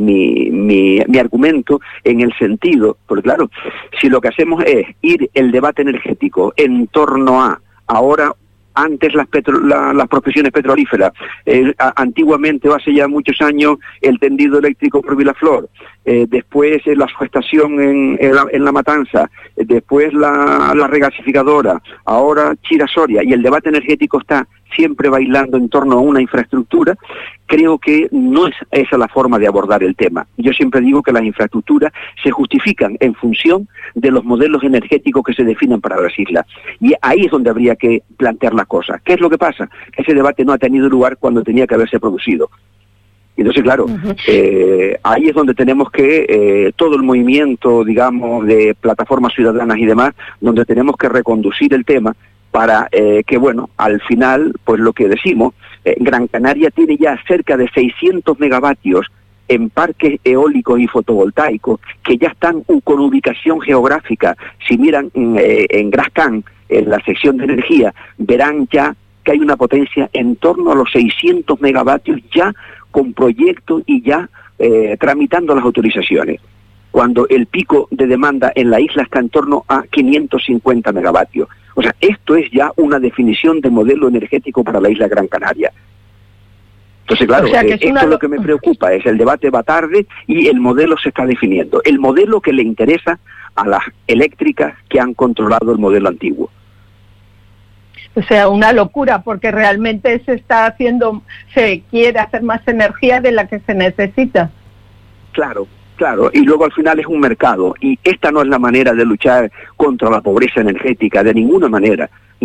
argumento en el sentido, porque claro, si lo que hacemos es ir el debate energético en torno a ahora, antes las prospecciones petrolíferas, antiguamente, o hace ya muchos años, el tendido eléctrico por Vilaflor, después la subestación en La Matanza, después la regasificadora, ahora Chira-Soria, y el debate energético está siempre bailando en torno a una infraestructura. Creo que no es esa la forma de abordar el tema. Yo siempre digo que las infraestructuras se justifican en función de los modelos energéticos que se definen para las islas. Y ahí es donde habría que plantear las cosas. ¿Qué es lo que pasa? Ese debate no ha tenido lugar cuando tenía que haberse producido. Entonces, claro, ahí es donde tenemos que, todo el movimiento, digamos, de plataformas ciudadanas y demás, donde tenemos que reconducir el tema para que, bueno, al final, pues lo que decimos, Gran Canaria tiene ya cerca de 600 megavatios en parques eólicos y fotovoltaicos que ya están con ubicación geográfica. Si miran en Grascan, en la sección de energía, verán ya que hay una potencia en torno a los 600 megavatios ya con proyectos y ya tramitando las autorizaciones, cuando el pico de demanda en la isla está en torno a 550 megavatios. O sea, esto es ya una definición de modelo energético para la isla Gran Canaria. Entonces, claro, esto es lo que me preocupa, es el debate va tarde y el modelo se está definiendo. El modelo que le interesa a las eléctricas que han controlado el modelo antiguo. O sea, una locura, porque realmente se quiere hacer más energía de la que se necesita. Claro, y luego al final es un mercado, y esta no es la manera de luchar contra la pobreza energética, de ninguna manera,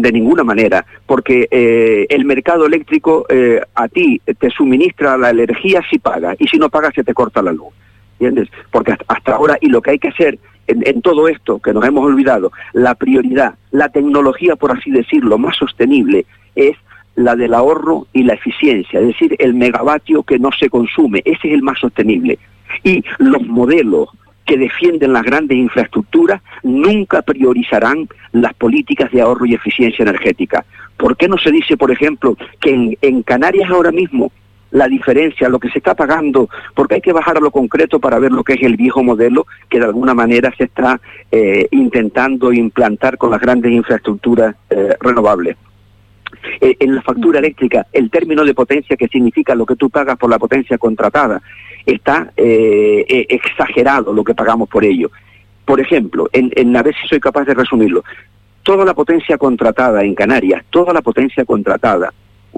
porque el mercado eléctrico a ti te suministra la energía si pagas, y si no pagas se te corta la luz, ¿entiendes? Porque hasta ahora, y lo que hay que hacer en todo esto que nos hemos olvidado, la prioridad, la tecnología, por así decirlo, más sostenible, es la del ahorro y la eficiencia, es decir, el megavatio que no se consume, ese es el más sostenible. Y los modelos que defienden las grandes infraestructuras nunca priorizarán las políticas de ahorro y eficiencia energética. ¿Por qué no se dice, por ejemplo, que en Canarias ahora mismo la diferencia, lo que se está pagando, porque hay que bajar a lo concreto para ver lo que es el viejo modelo que de alguna manera se está intentando implantar con las grandes infraestructuras renovables? En la factura eléctrica, el término de potencia, que significa lo que tú pagas por la potencia contratada, está exagerado lo que pagamos por ello. Por ejemplo, a ver si soy capaz de resumirlo, toda la potencia contratada en Canarias, toda la potencia contratada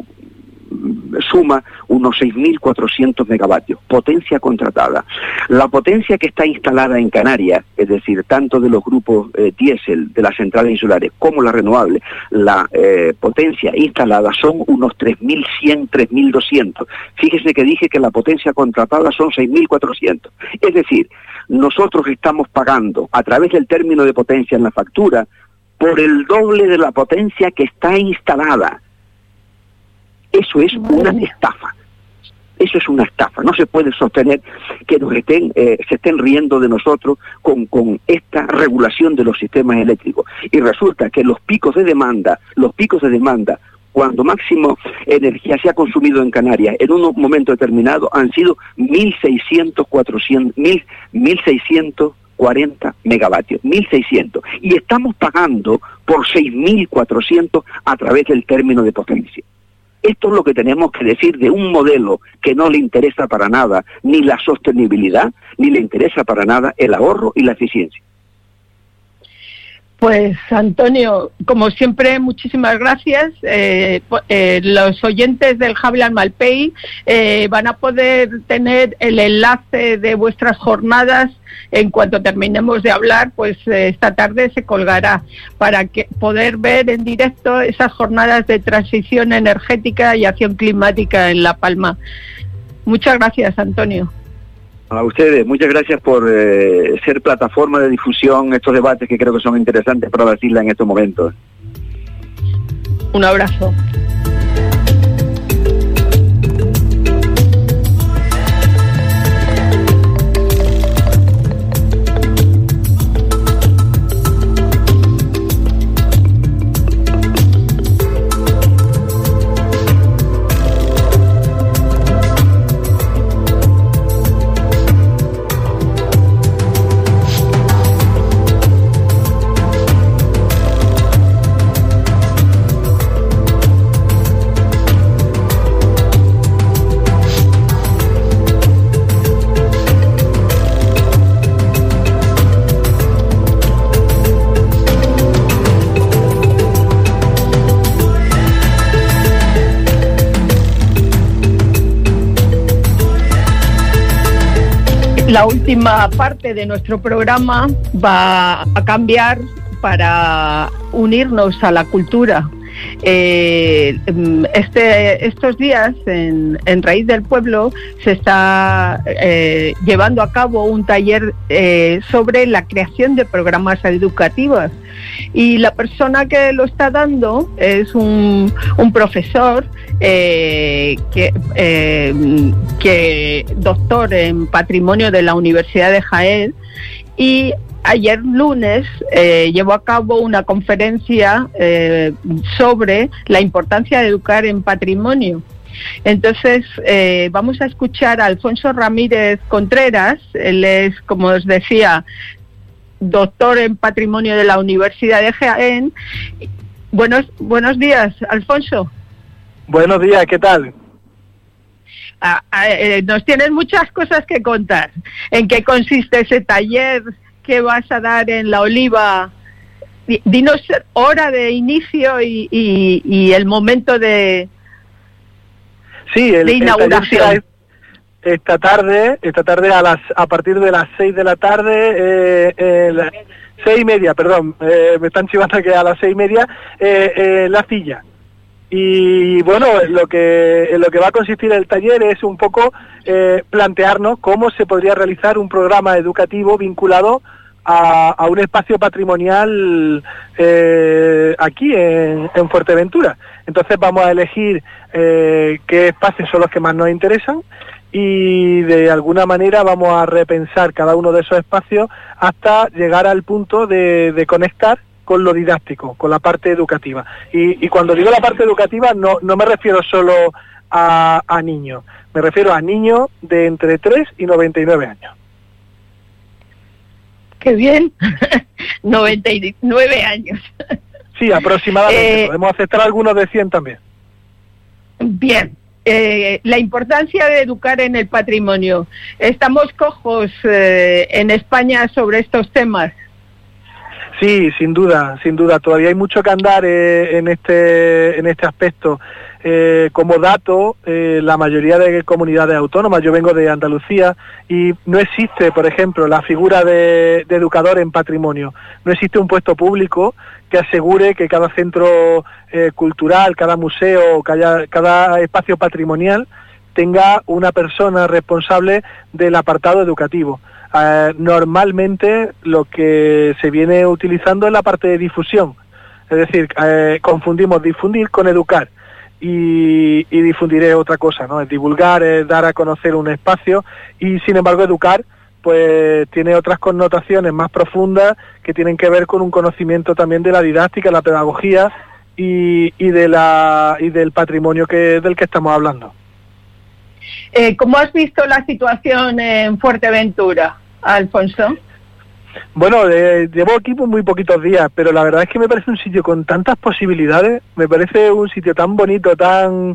suma unos 6.400 megavatios, potencia contratada. La potencia que está instalada en Canarias, es decir, tanto de los grupos diésel de las centrales insulares como la renovable, la potencia instalada son unos 3.100, 3.200. Fíjese que dije que la potencia contratada son 6.400. Es decir, nosotros estamos pagando a través del término de potencia en la factura por el doble de la potencia que está instalada. Eso es una estafa. Eso es una estafa. No se puede sostener que se estén riendo de nosotros con esta regulación de los sistemas eléctricos. Y resulta que los picos de demanda, cuando máximo energía se ha consumido en Canarias en un momento determinado, han sido 1.640 megavatios, 1.600. Y estamos pagando por 6.400 a través del término de potencia. Esto es lo que tenemos que decir de un modelo que no le interesa para nada ni la sostenibilidad, ni le interesa para nada el ahorro y la eficiencia. Pues Antonio, como siempre, muchísimas gracias. Los oyentes del Hable al Malpei van a poder tener el enlace de vuestras jornadas en cuanto terminemos de hablar, pues esta tarde se colgará para poder ver en directo esas jornadas de transición energética y acción climática en La Palma. Muchas gracias, Antonio. A ustedes, muchas gracias por ser plataforma de difusión estos debates que creo que son interesantes para las islas en estos momentos. Un abrazo. La última parte de nuestro programa va a cambiar para unirnos a la cultura. Estos días en Raíz del Pueblo se está llevando a cabo un taller sobre la creación de programas educativos, y la persona que lo está dando es un profesor que doctor en patrimonio de la Universidad de Jaén, y ayer lunes llevó a cabo una conferencia sobre la importancia de educar en patrimonio. Entonces vamos a escuchar a Alfonso Ramírez Contreras. Él es, como os decía, doctor en patrimonio de la Universidad de Jaén. Buenos días, Alfonso. Buenos días, ¿qué tal? Nos tienes muchas cosas que contar. ¿En qué consiste ese taller que vas a dar en La Oliva? Dinos hora de inicio y el momento de inauguración. Esta tarde a partir de las 6 de la tarde, 6:30, perdón, me están chivando que a las 6:30, La Silla. Y bueno, lo que va a consistir el taller es un poco plantearnos cómo se podría realizar un programa educativo vinculado a un espacio patrimonial aquí en Fuerteventura. Entonces vamos a elegir qué espacios son los que más nos interesan y de alguna manera vamos a repensar cada uno de esos espacios hasta llegar al punto de conectar con lo didáctico, con la parte educativa. Y cuando digo la parte educativa no me refiero solo a niños, me refiero a niños de entre 3 y 99 años. ¡Qué bien! 99 años. Sí, aproximadamente. Podemos aceptar algunos de 100 también. Bien. La importancia de educar en el patrimonio. ¿Estamos cojos en España sobre estos temas? Sí, sin duda. Todavía hay mucho que andar en este aspecto. Como dato, la mayoría de comunidades autónomas, yo vengo de Andalucía y no existe, por ejemplo, la figura de educador en patrimonio. No existe un puesto público que asegure que cada centro cultural, cada museo, cada espacio patrimonial tenga una persona responsable del apartado educativo. Normalmente lo que se viene utilizando es la parte de difusión, es decir, confundimos difundir con educar. Y difundir es otra cosa, ¿no? Es divulgar, es dar a conocer un espacio y sin embargo educar pues tiene otras connotaciones más profundas que tienen que ver con un conocimiento también de la didáctica, la pedagogía y del patrimonio del que estamos hablando. ¿Cómo has visto la situación en Fuerteventura, Alfonso? Bueno, llevo aquí por muy poquitos días, pero la verdad es que me parece un sitio con tantas posibilidades, me parece un sitio tan bonito, tan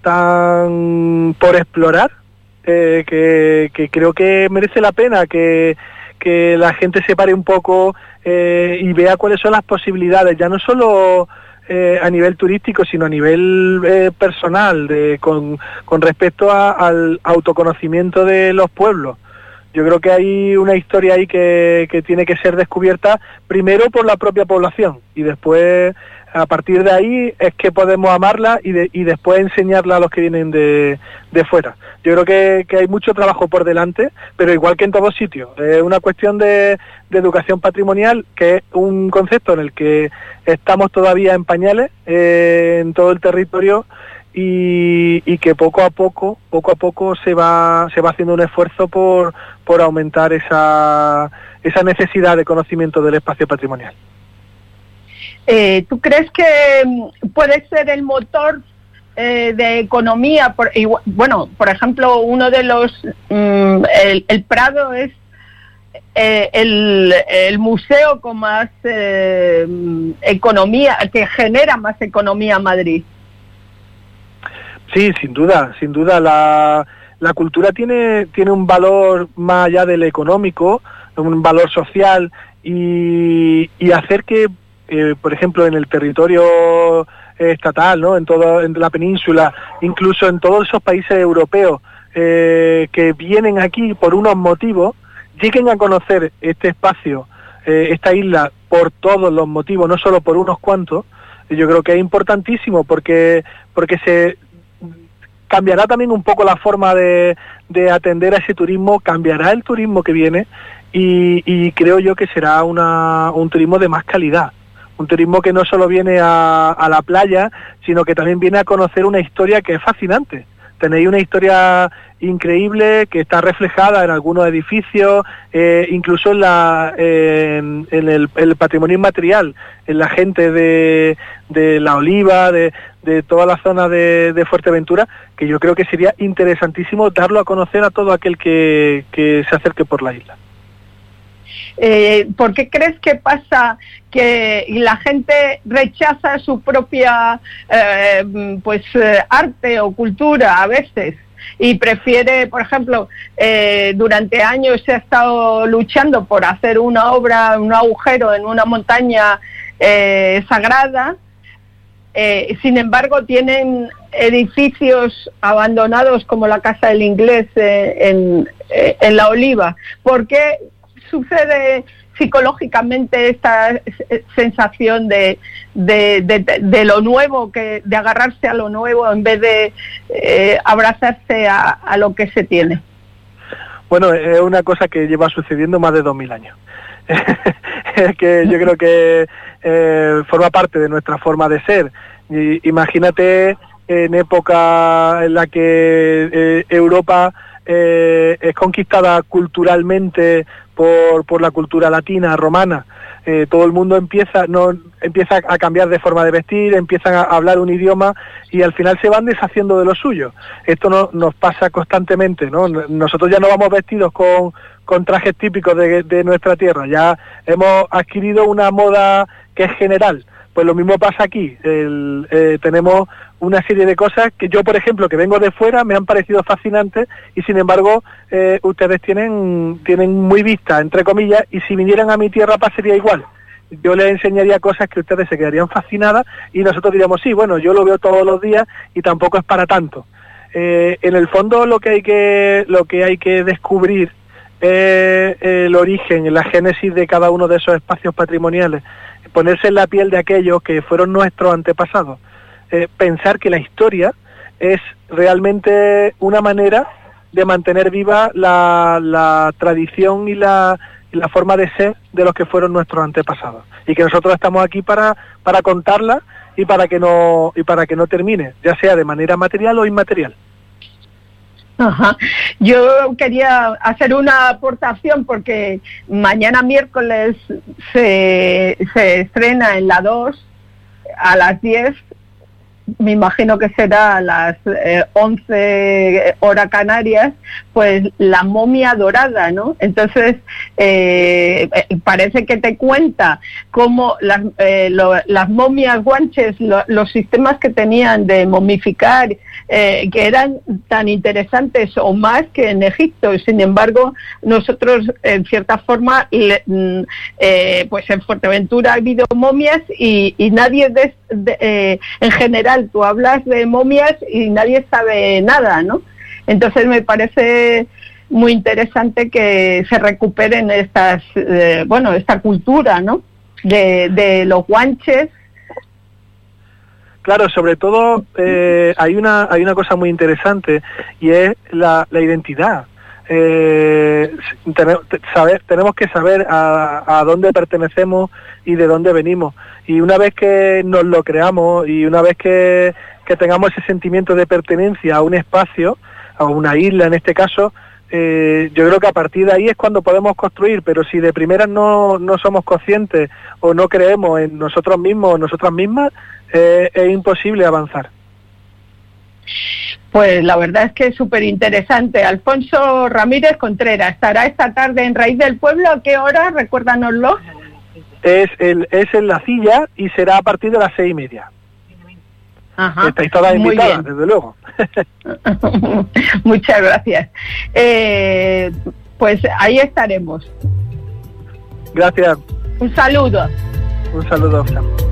por explorar, que creo que merece la pena que la gente se pare un poco y vea cuáles son las posibilidades, ya no solo a nivel turístico, sino a nivel personal, con respecto al autoconocimiento de los pueblos. Yo creo que hay una historia ahí que tiene que ser descubierta primero por la propia población y después, a partir de ahí, es que podemos amarla y después enseñarla a los que vienen de fuera. Yo creo que hay mucho trabajo por delante, pero igual que en todos sitios. Es una cuestión de educación patrimonial, que es un concepto en el que estamos todavía en pañales en todo el territorio, y que poco a poco se va haciendo un esfuerzo por aumentar esa necesidad de conocimiento del espacio patrimonial. ¿Tú crees que puede ser el motor de economía? Por ejemplo, uno de los el Prado es el museo con más economía, que genera más economía en Madrid. Sí, sin duda. La cultura tiene un valor más allá del económico, un valor social y hacer que, por ejemplo, en el territorio estatal, ¿no? En la península, incluso en todos esos países europeos que vienen aquí por unos motivos, lleguen a conocer este espacio, esta isla, por todos los motivos, no solo por unos cuantos. Yo creo que es importantísimo porque se cambiará también un poco la forma de atender a ese turismo, cambiará el turismo que viene y creo yo que será un turismo de más calidad, un turismo que no solo viene a la playa, sino que también viene a conocer una historia que es fascinante. Tenéis una historia increíble que está reflejada en algunos edificios, incluso en el patrimonio inmaterial, en la gente de La Oliva, de toda la zona de Fuerteventura, que yo creo que sería interesantísimo darlo a conocer a todo aquel que se acerque por la isla. ¿Por qué crees que pasa que la gente rechaza su propia arte o cultura a veces y prefiere, por ejemplo, durante años se ha estado luchando por hacer una obra, un agujero en una montaña sagrada, sin embargo tienen edificios abandonados como la Casa del Inglés en La Oliva? ¿Por qué sucede psicológicamente esta sensación de lo nuevo, de agarrarse a lo nuevo en vez de abrazarse a lo que se tiene? Bueno, es una cosa que lleva sucediendo más de 2000 años. que yo creo que forma parte de nuestra forma de ser. Imagínate en época en la que Europa es conquistada culturalmente por la cultura latina, romana. Todo el mundo empieza a cambiar de forma de vestir, empiezan a hablar un idioma y al final se van deshaciendo de lo suyo. Esto nos pasa constantemente, ¿no? Nosotros ya no vamos vestidos con trajes típicos de nuestra tierra, ya hemos adquirido una moda que es general. Pues lo mismo pasa aquí. Tenemos una serie de cosas que yo, por ejemplo, que vengo de fuera, me han parecido fascinantes y sin embargo ustedes tienen muy vista, entre comillas, y si vinieran a mi tierra pasaría igual. Yo les enseñaría cosas que ustedes se quedarían fascinadas y nosotros diríamos, sí, bueno, yo lo veo todos los días y tampoco es para tanto. En el fondo lo que hay que descubrir es el origen, la génesis de cada uno de esos espacios patrimoniales, ponerse en la piel de aquellos que fueron nuestros antepasados, pensar que la historia es realmente una manera de mantener viva la tradición y la forma de ser de los que fueron nuestros antepasados, y que nosotros estamos aquí para contarla y para que no termine, ya sea de manera material o inmaterial. Ajá. Yo quería hacer una aportación porque mañana miércoles se estrena en la 2 a las 10, me imagino que será a las 11 hora Canarias, pues La momia dorada, ¿no? Entonces parece que te cuenta cómo las momias guanches, los sistemas que tenían de momificar, que eran tan interesantes o más que en Egipto. Sin embargo, nosotros en cierta forma pues en Fuerteventura ha habido momias y nadie en general tú hablas de momias y nadie sabe nada, ¿no? Entonces me parece muy interesante que se recuperen esta cultura, ¿no? De los guanches. Claro, sobre todo hay una cosa muy interesante y es la identidad. Tenemos que saber a dónde pertenecemos y de dónde venimos, y una vez que nos lo creamos y una vez que tengamos ese sentimiento de pertenencia a un espacio, a una isla en este caso, yo creo que a partir de ahí es cuando podemos construir, pero si de primeras no somos conscientes o no creemos en nosotros mismos o nosotras mismas, es imposible avanzar. Pues la verdad es que es súper interesante. Alfonso Ramírez Contreras estará esta tarde en Raíz del Pueblo. ¿A qué hora? Recuérdanoslo. Es en La Silla y será a partir de las 6:30. Ajá. Estáis todas invitadas, desde luego. Muchas gracias. Pues ahí estaremos. Gracias. Un saludo. Un saludo.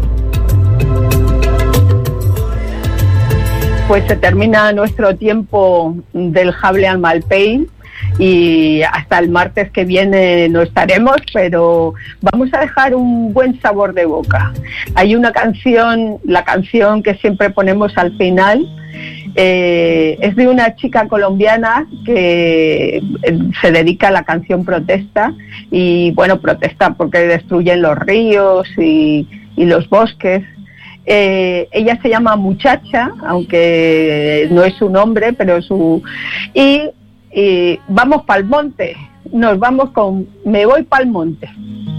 Pues se termina nuestro tiempo del Jable al Malpey y hasta el martes que viene no estaremos, pero vamos a dejar un buen sabor de boca. Hay una canción, la canción que siempre ponemos al final, es de una chica colombiana que se dedica a la canción protesta y bueno, protesta porque destruyen los ríos y los bosques. Ella se llama Muchacha, aunque no es su nombre, pero y vamos pa'l monte, nos vamos con Me voy pa'l monte.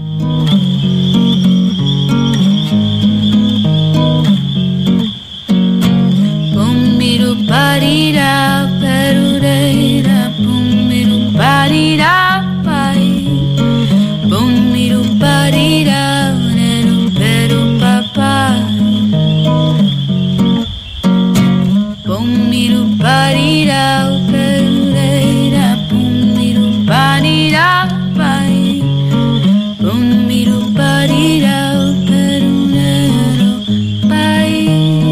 Pum miru parira perureira, pum miru parira pai, pum miru parira neru peru papá. Pum miru parira perureira, pum miru parira pai, pum miru parira perunero pai.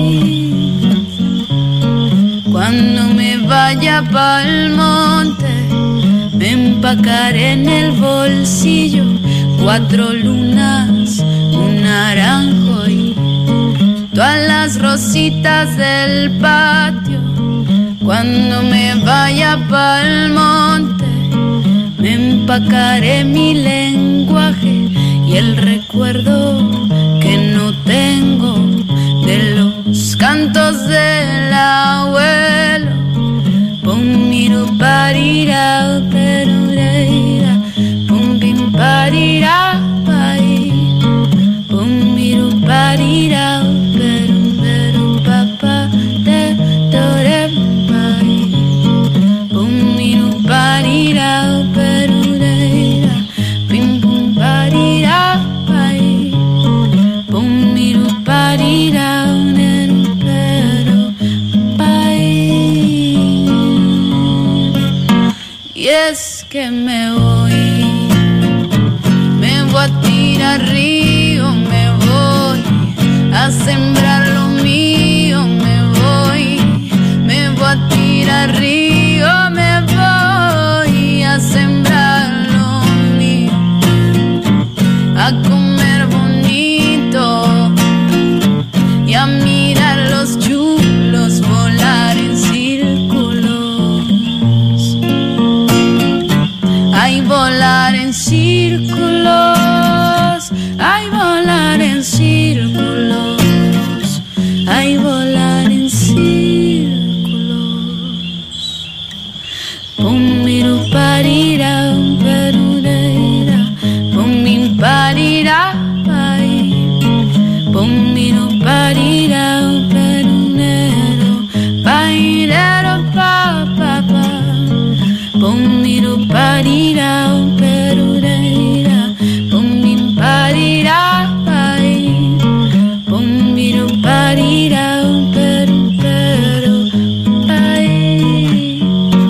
Cuando me vaya pa'l monte, me empacaré en el bolsillo 4 lunas, un naranjo y todas las rositas del patio. Cuando me vaya pa'l monte, me empacaré mi lenguaje y el recuerdo que no tengo de los cantos del abuelo. Pum miru parira perureira, pum pim parira pai, pum miru parira peru peru papa de dore pai, pum miru parira perureira, pim pum parira pai, pum miru parira neru peru pai. Y es que me voy a tirar río, me voy a sembrar lo mío, me voy a tirar río, me voy a sembrar lo mío, a comer bonito y a mirar los chulos volar en círculos, ay volar en círculos, ay volar en círculos, ay volar en círculos. Pum miru parira perureira, pum min parira pai, pum miru parira perunero, pairero pa pa pa, pum miru parira perureira, pum min parira pai, pum miru parira peru peru pai.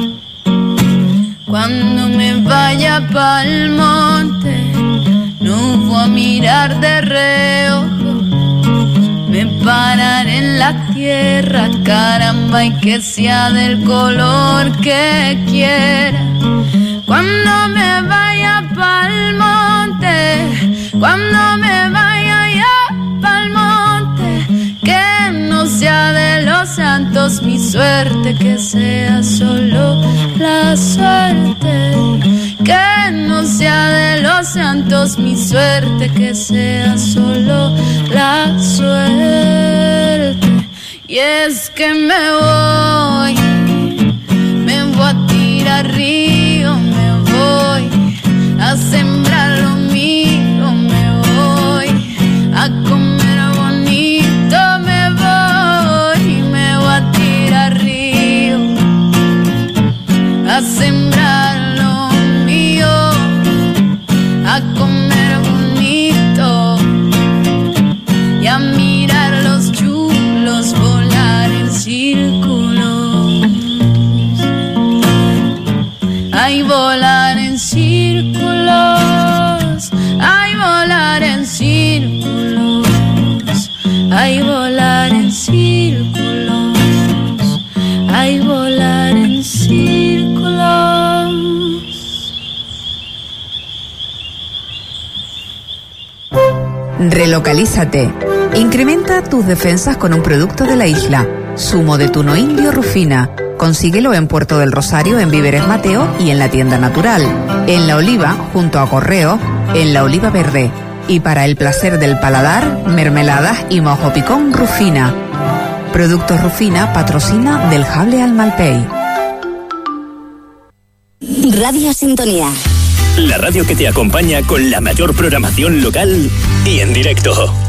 Cuando me vaya pa'l monte, no voy a mirar de reojo, me pararé en la tierra, caramba, y que sea del color que quiera. Cuando me vaya pa'l monte, cuando me vaya ya pa'l monte, que no sea de los santos mi suerte, que sea solo la suerte, que no sea de los santos mi suerte, que sea solo la suerte. Y es que me voy a tirar río, me voy a sembrar lo mío, me voy a comer bonito, me voy a tirar río, a sembrar lo mío, a comer bonito y a mirar los chulos volar en círculos, ay volar en círculos, ay volar en círculos, ay volar en círculos, ay volar en círculos. Relocalízate. Incrementa tus defensas con un producto de la isla. Zumo de tuno indio Rufina. Consíguelo en Puerto del Rosario, en Víveres Mateo y en la tienda Natural. En La Oliva, junto a Correo, en La Oliva Verde. Y para el placer del paladar, mermeladas y mojo picón Rufina. Productos Rufina patrocina del Jable al Malpey. Radio Sintonía. La radio que te acompaña con la mayor programación local y en directo.